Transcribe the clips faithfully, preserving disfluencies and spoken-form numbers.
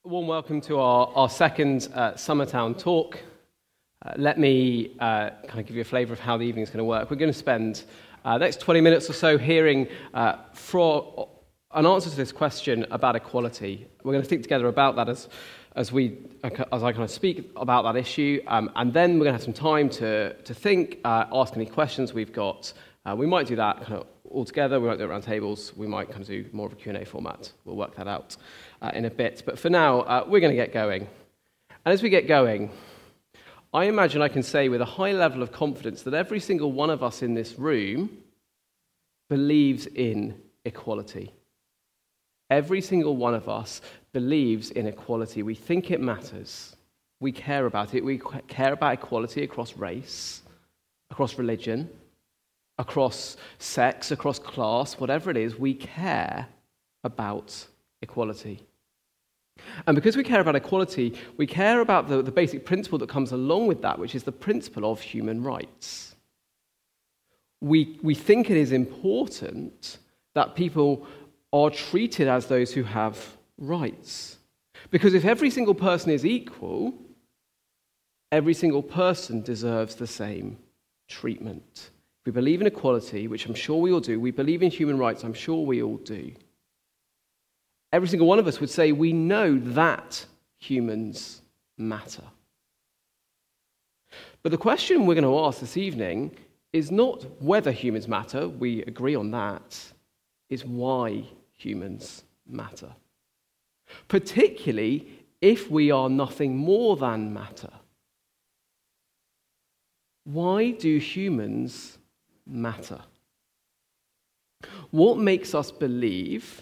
A warm welcome to our, our second uh, Summertown talk. Uh, let me uh, kind of give you a flavour of how the evening is going to work. We're going to spend uh, the next twenty minutes or so hearing uh, for an answer to this question about equality. We're going to think together about that as as we as I kind of speak about that issue, um, and then we're going to have some time to to think, uh, ask any questions we've got. Uh, we might do that kind of all together. We might do it around tables. We might kind of do more of a Q and A format. We'll work that out uh, in a bit. But for now, uh, we're going to get going. And as we get going, I imagine I can say with a high level of confidence that every single one of us in this room believes in equality. Every single one of us believes in equality. We think it matters. We care about it. We care about equality across race, across religion, across sex, across class, whatever it is, we care about equality. And because we care about equality, we care about the, the basic principle that comes along with that, which is the principle of human rights. We, we think it is important that people are treated as those who have rights. Because if every single person is equal, every single person deserves the same treatment. We believe in equality, which I'm sure we all do. We believe in human rights, I'm sure we all do. Every single one of us would say we know that humans matter. But the question we're going to ask this evening is not whether humans matter, we agree on that, is why humans matter. Particularly if we are nothing more than matter. Why do humans matter? What makes us believe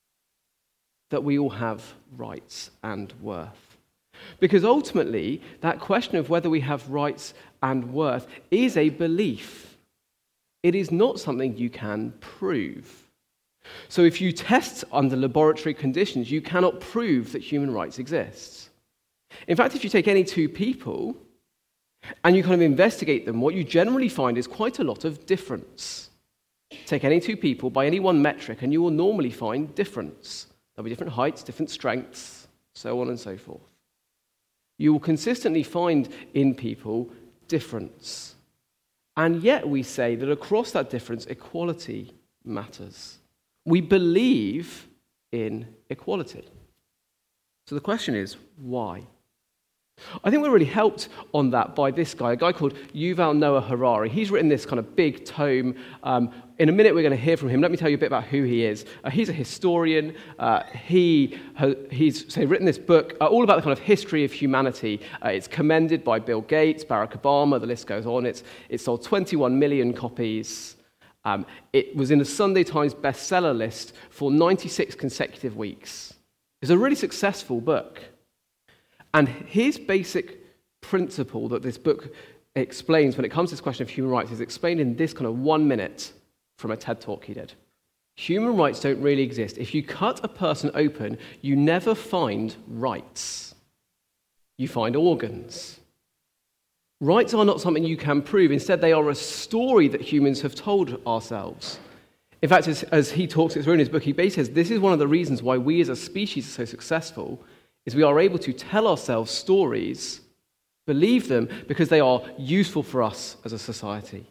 that we all have rights and worth? Because ultimately, that question of whether we have rights and worth is a belief. It is not something you can prove. So if you test under laboratory conditions, you cannot prove that human rights exist. In fact, if you take any two people and you kind of investigate them, what you generally find is quite a lot of difference. Take any two people by any one metric, and you will normally find difference. There'll be different heights, different strengths, so on and so forth. You will consistently find in people difference. And yet we say that across that difference, equality matters. We believe in equality. So the question is, why? I think we're really helped on that by this guy, a guy called Yuval Noah Harari. He's written this kind of big tome. Um, in a minute, we're going to hear from him. Let me tell you a bit about who he is. Uh, he's a historian. Uh, he ha- he's say, written this book uh, all about the kind of history of humanity. Uh, it's commended by Bill Gates, Barack Obama. The list goes on. It's it's sold twenty-one million copies. Um, it was in the Sunday Times bestseller list for ninety-six consecutive weeks. It's a really successful book. And his basic principle that this book explains when it comes to this question of human rights is explained in this kind of one minute from a TED talk he did. Human rights don't really exist. If you cut a person open, you never find rights. You find organs. Rights are not something you can prove. Instead, they are a story that humans have told ourselves. In fact, as, as he talks it through in his book, he basically says this is one of the reasons why we as a species are so successful, is we are able to tell ourselves stories, believe them, because they are useful for us as a society.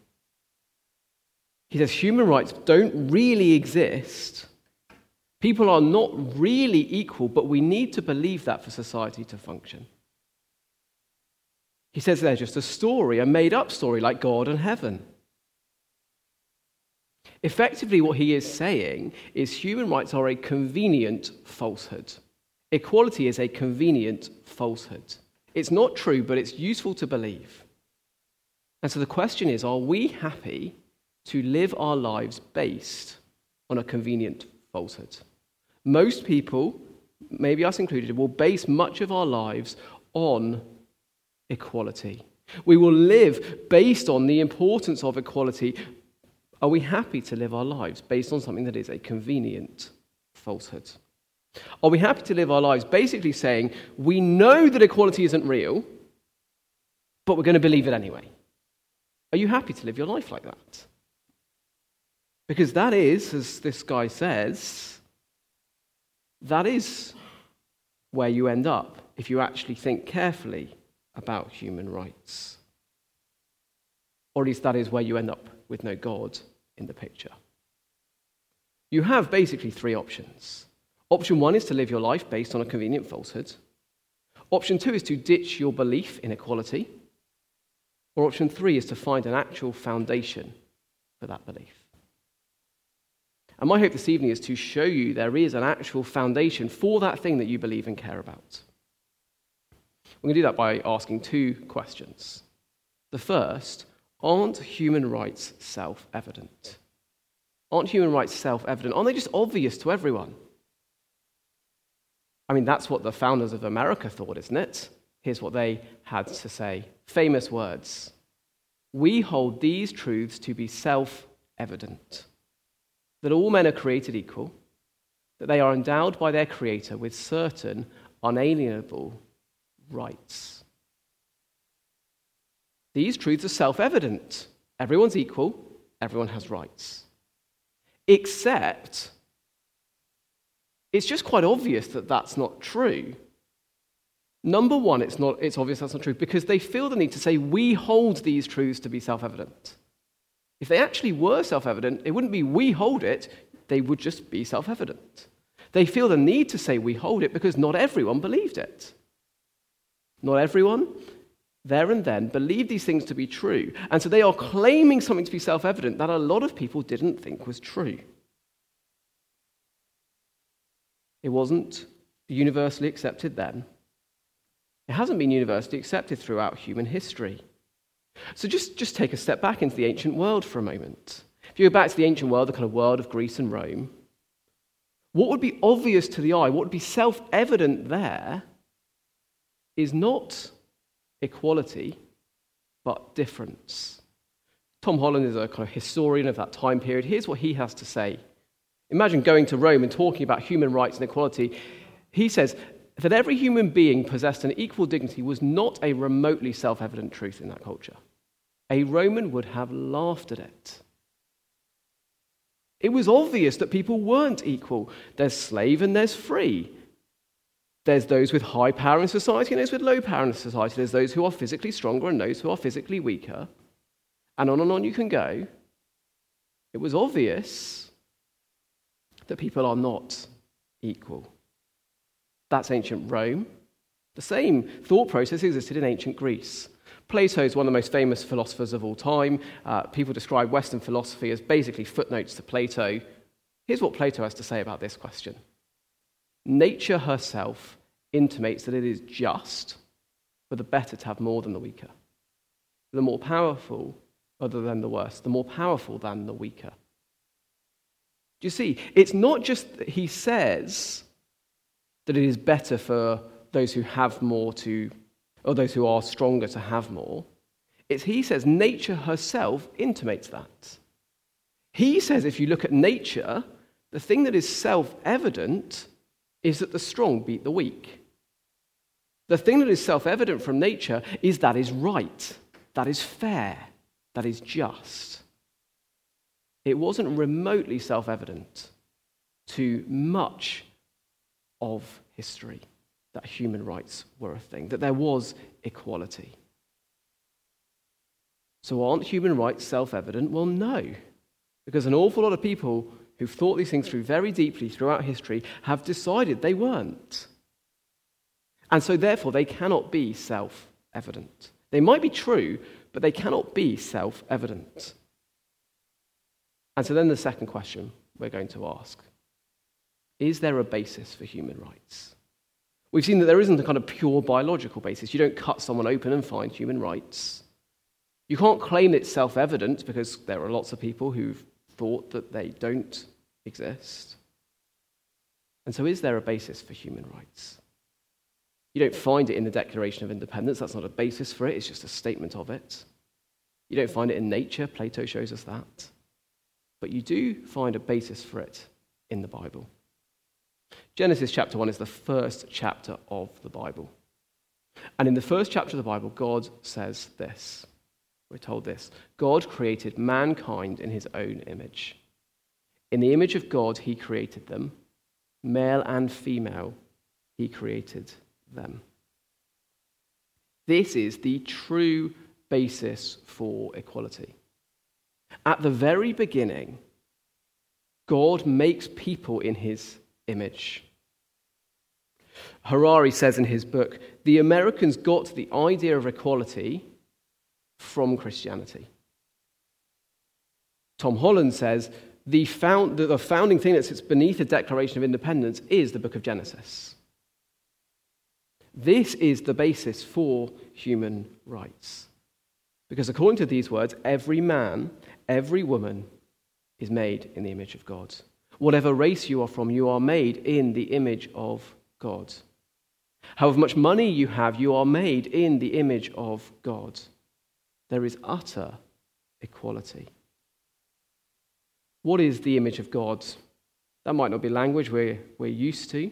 He says human rights don't really exist. People are not really equal, but we need to believe that for society to function. He says they're just a story, a made-up story like God and heaven. Effectively, what he is saying is human rights are a convenient falsehood. Equality is a convenient falsehood. It's not true, but it's useful to believe. And so the question is, are we happy to live our lives based on a convenient falsehood? Most people, maybe us included, will base much of our lives on equality. We will live based on the importance of equality. Are we happy to live our lives based on something that is a convenient falsehood? Are we happy to live our lives basically saying, we know that equality isn't real, but we're going to believe it anyway? Are you happy to live your life like that? Because that is, as this guy says, that is where you end up if you actually think carefully about human rights. Or at least that is where you end up with no God in the picture. You have basically three options. Option one is to live your life based on a convenient falsehood. Option two is to ditch your belief in equality. Or option three is to find an actual foundation for that belief. And my hope this evening is to show you there is an actual foundation for that thing that you believe and care about. We're going to do that by asking two questions. The first, aren't human rights self-evident? Aren't human rights self-evident? Aren't they just obvious to everyone? I mean, that's what the founders of America thought, isn't it? Here's what they had to say. Famous words. We hold these truths to be self-evident. That all men are created equal, that they are endowed by their Creator with certain unalienable rights. These truths are self-evident. Everyone's equal, everyone has rights. Except, it's just quite obvious that that's not true. Number one, it's not. It's obvious that's not true because they feel the need to say, we hold these truths to be self-evident. If they actually were self-evident, it wouldn't be we hold it, they would just be self-evident. They feel the need to say we hold it because not everyone believed it. Not everyone, there and then, believed these things to be true. And so they are claiming something to be self-evident that a lot of people didn't think was true. It wasn't universally accepted then. It hasn't been universally accepted throughout human history. So just, just take a step back into the ancient world for a moment. If you go back to the ancient world, the kind of world of Greece and Rome, what would be obvious to the eye, what would be self-evident there, is not equality, but difference. Tom Holland is a kind of historian of that time period. Here's what he has to say. Imagine going to Rome and talking about human rights and equality. He says that every human being possessed an equal dignity was not a remotely self-evident truth in that culture. A Roman would have laughed at it. It was obvious that people weren't equal. There's slave and there's free. There's those with high power in society and those with low power in society. There's those who are physically stronger and those who are physically weaker. And on and on you can go. It was obvious that people are not equal. That's ancient Rome. The same thought process existed in ancient Greece. Plato is one of the most famous philosophers of all time. Uh, people describe Western philosophy as basically footnotes to Plato. Here's what Plato has to say about this question. Nature herself intimates that it is just for the better to have more than the weaker, the more powerful other than the worse, the more powerful than the weaker. Do you see? It's not just that he says that it is better for those who have more to, or those who are stronger to have more. It's he says nature herself intimates that. He says if you look at nature, the thing that is self-evident is that the strong beat the weak. The thing that is self-evident from nature is that is right, that is fair, that is just. It wasn't remotely self-evident to much of history that human rights were a thing, that there was equality. So aren't human rights self-evident? Well, no, because an awful lot of people who've thought these things through very deeply throughout history have decided they weren't. And so therefore they cannot be self-evident. They might be true, but they cannot be self-evident. And so then the second question we're going to ask, is there a basis for human rights? We've seen that there isn't a kind of pure biological basis. You don't cut someone open and find human rights. You can't claim it's self-evident because there are lots of people who've thought that they don't exist. And so is there a basis for human rights? You don't find it in the Declaration of Independence. That's not a basis for it. It's just a statement of it. You don't find it in nature. Plato shows us that. But you do find a basis for it in the Bible. Genesis chapter one is the first chapter of the Bible. And in the first chapter of the Bible, God says this. We're told this. God created mankind in his own image. In the image of God, he created them. Male and female, he created them. This is the true basis for equality. At the very beginning, God makes people in his image. Harari says in his book, the Americans got the idea of equality from Christianity. Tom Holland says, the, found, the founding thing that sits beneath the Declaration of Independence is the book of Genesis. This is the basis for human rights. Because according to these words, every man, every woman is made in the image of God. Whatever race you are from, you are made in the image of God. However much money you have, you are made in the image of God. There is utter equality. What is the image of God? That might not be language we're, we're used to.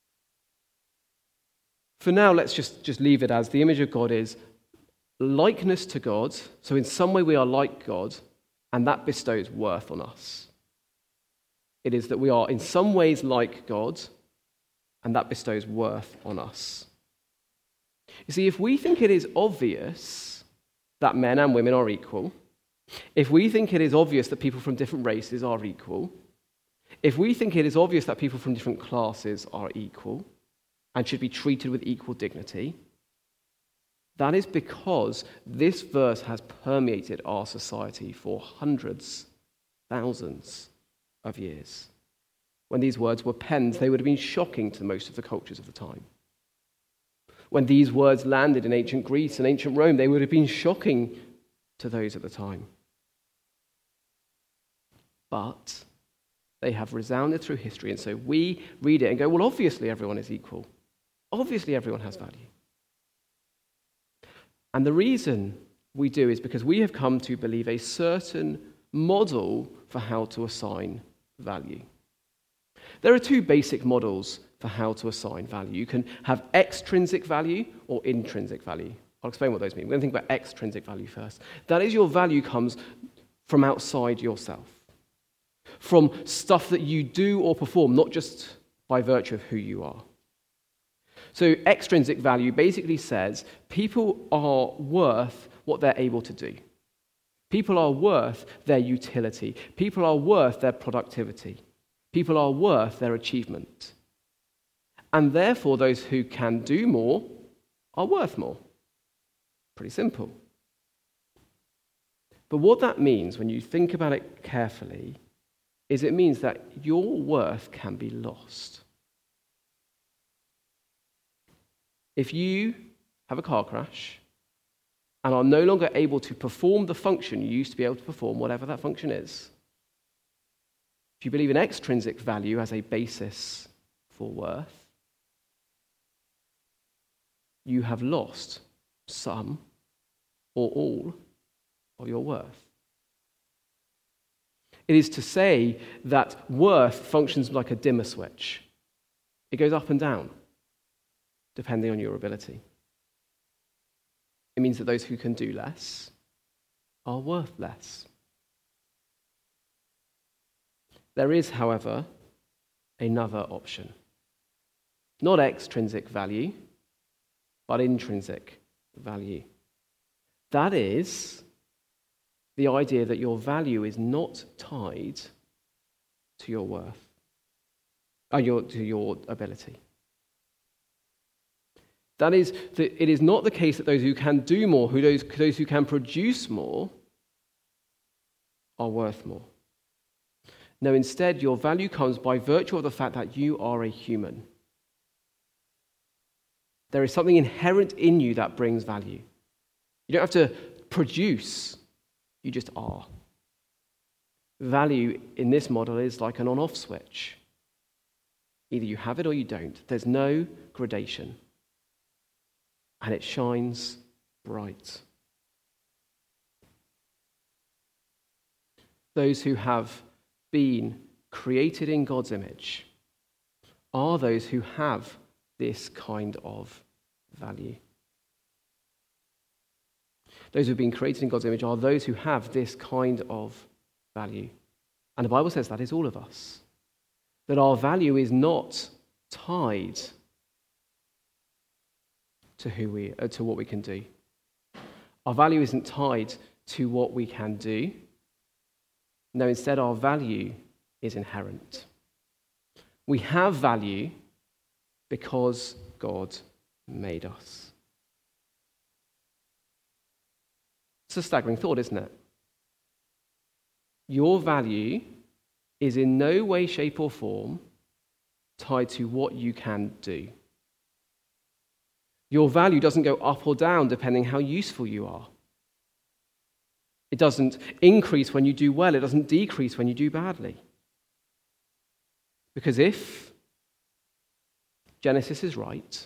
For now, let's just, just leave it as the image of God is likeness to God. So in some way we are like God, and that bestows worth on us. It is that we are in some ways like God, and that bestows worth on us. You see, if we think it is obvious that men and women are equal, if we think it is obvious that people from different races are equal, if we think it is obvious that people from different classes are equal and should be treated with equal dignity, that is because this verse has permeated our society for hundreds, thousands of years. When these words were penned, they would have been shocking to most of the cultures of the time. When these words landed in ancient Greece and ancient Rome, they would have been shocking to those at the time. But they have resounded through history, and so we read it and go, well, obviously everyone is equal. Obviously everyone has value. And the reason we do is because we have come to believe a certain model for how to assign value. There are two basic models for how to assign value. You can have extrinsic value or intrinsic value. I'll explain what those mean. We're going to think about extrinsic value first. That is, your value comes from outside yourself, from stuff that you do or perform, not just by virtue of who you are. So extrinsic value basically says people are worth what they're able to do. People are worth their utility. People are worth their productivity. People are worth their achievement. And therefore, those who can do more are worth more. Pretty simple. But what that means, when you think about it carefully, is it means that your worth can be lost. If you have a car crash and are no longer able to perform the function you used to be able to perform, whatever that function is, if you believe in extrinsic value as a basis for worth, you have lost some or all of your worth. It is to say that worth functions like a dimmer switch. It goes up and down, depending on your ability. It means that those who can do less are worth less. There is, however, another option. Not extrinsic value, but intrinsic value. That is the idea that your value is not tied to your worth, or your, to your ability. That is, that it is not the case that those who can do more, who those, those who can produce more, are worth more. No, instead, your value comes by virtue of the fact that you are a human. There is something inherent in you that brings value. You don't have to produce, you just are. Value in this model is like an on-off switch. Either you have it or you don't. There's no gradation. And it shines bright. Those who have been created in God's image are those who have this kind of value. Those who have been created in God's image are those who have this kind of value. And the Bible says that is all of us. That our value is not tied to who we uh, to what we can do. Our value isn't tied to what we can do. No, instead our value is inherent. We have value because God made us. It's a staggering thought, isn't it? Your value is in no way, shape, or form tied to what you can do. Your value doesn't go up or down depending how useful you are. It doesn't increase when you do well. It doesn't decrease when you do badly. Because if Genesis is right,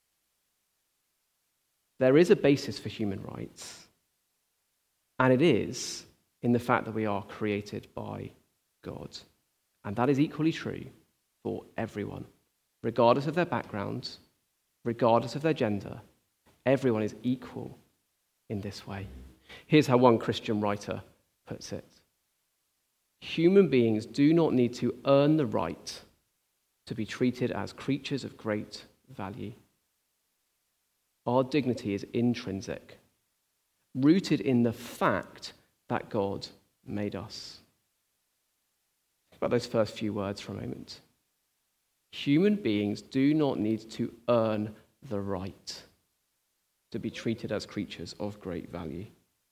there is a basis for human rights, and it is in the fact that we are created by God. And that is equally true for everyone, regardless of their background, regardless of their gender. Everyone is equal in this way. Here's how one Christian writer puts it. Human beings do not need to earn the right to be treated as creatures of great value. Our dignity is intrinsic, rooted in the fact that God made us. Think about those first few words for a moment. Human beings do not need to earn the right to be treated as creatures of great value.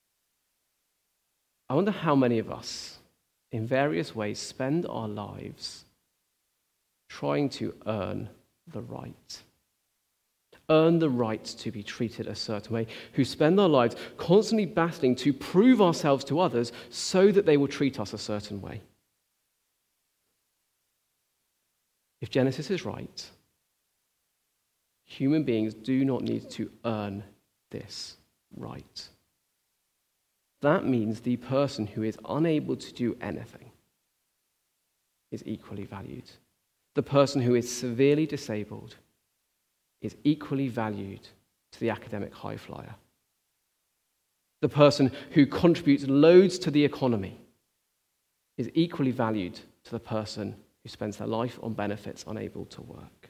I wonder how many of us, in various ways, spend our lives trying to earn the right. Earn the right to be treated a certain way, who spend our lives constantly battling to prove ourselves to others so that they will treat us a certain way. If Genesis is right, human beings do not need to earn this right. That means the person who is unable to do anything is equally valued. The person who is severely disabled is equally valued to the academic high flyer. The person who contributes loads to the economy is equally valued to the person who spends their life on benefits unable to work.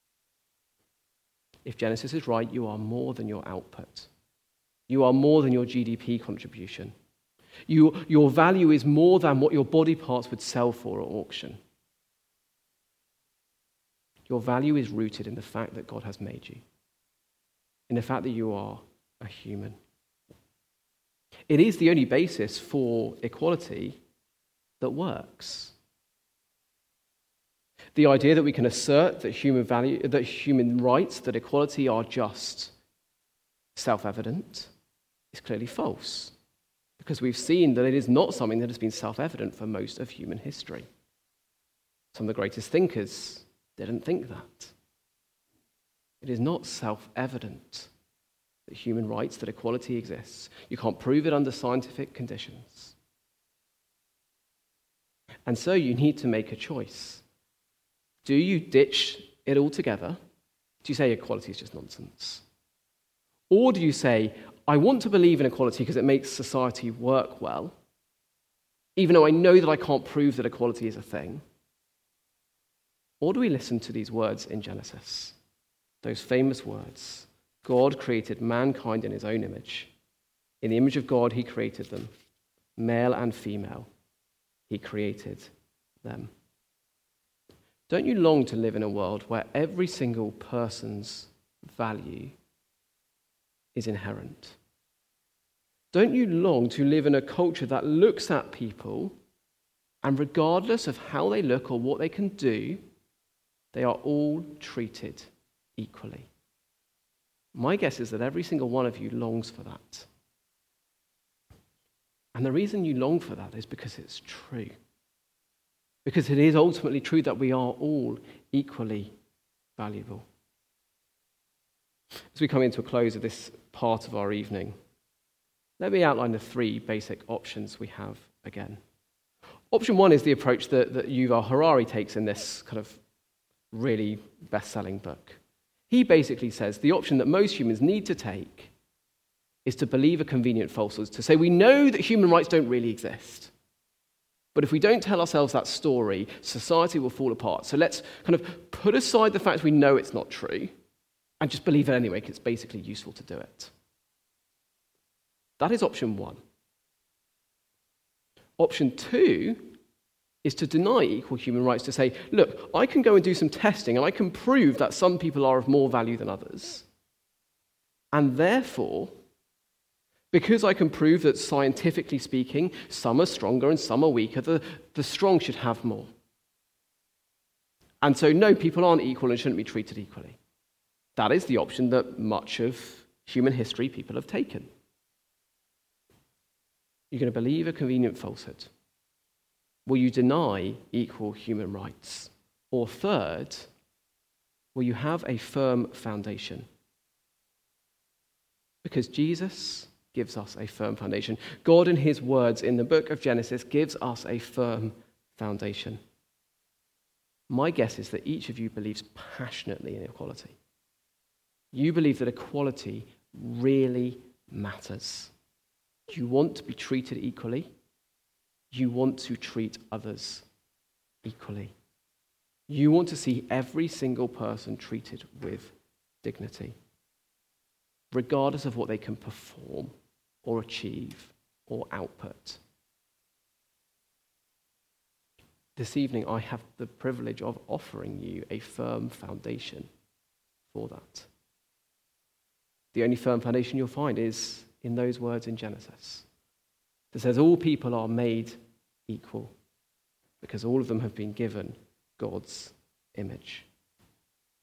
If Genesis is right, you are more than your output. You are more than your G D P contribution. You, your value is more than what your body parts would sell for at auction. Your value is rooted in the fact that God has made you, in the fact that you are a human. It is the only basis for equality that works. The idea that we can assert that human value, that human rights, that equality are just self-evident is clearly false, because we've seen that it is not something that has been self-evident for most of human history. Some of the greatest thinkers didn't think that. It is not self-evident that human rights, that equality exists. You can't prove it under scientific conditions. And so you need to make a choice. Do you ditch it altogether? Do you say equality is just nonsense? Or do you say, I want to believe in equality because it makes society work well, even though I know that I can't prove that equality is a thing? Or do we listen to these words in Genesis? Those famous words, God created mankind in his own image. In the image of God, he created them. Male and female, he created them. Don't you long to live in a world where every single person's value is inherent? Don't you long to live in a culture that looks at people and regardless of how they look or what they can do, they are all treated equally? My guess is that every single one of you longs for that. And the reason you long for that is because it's true. Because it is ultimately true that we are all equally valuable. As we come into a close of this part of our evening, let me outline the three basic options we have again. Option one is the approach that, that Yuval Harari takes in this kind of really best-selling book. He basically says the option that most humans need to take is to believe a convenient falsehood, to say we know that human rights don't really exist. But if we don't tell ourselves that story, society will fall apart. So let's kind of put aside the fact we know it's not true, and just believe it anyway because it's basically useful to do it. That is option one. Option two is to deny equal human rights, to say, look, I can go and do some testing and I can prove that some people are of more value than others. And therefore, because I can prove that scientifically speaking, some are stronger and some are weaker, the, the strong should have more. And so, no, people aren't equal and shouldn't be treated equally. That is the option that much of human history people have taken. You're going to believe a convenient falsehood. Will you deny equal human rights? Or third, will you have a firm foundation? Because Jesus gives us a firm foundation. God, in his words in the book of Genesis, gives us a firm foundation. My guess is that each of you believes passionately in equality. You believe that equality really matters. You want to be treated equally. You want to treat others equally. You want to see every single person treated with dignity, regardless of what they can perform or achieve or output. This evening, I have the privilege of offering you a firm foundation for that. The only firm foundation you'll find is in those words in Genesis. It says all people are made equal because all of them have been given God's image.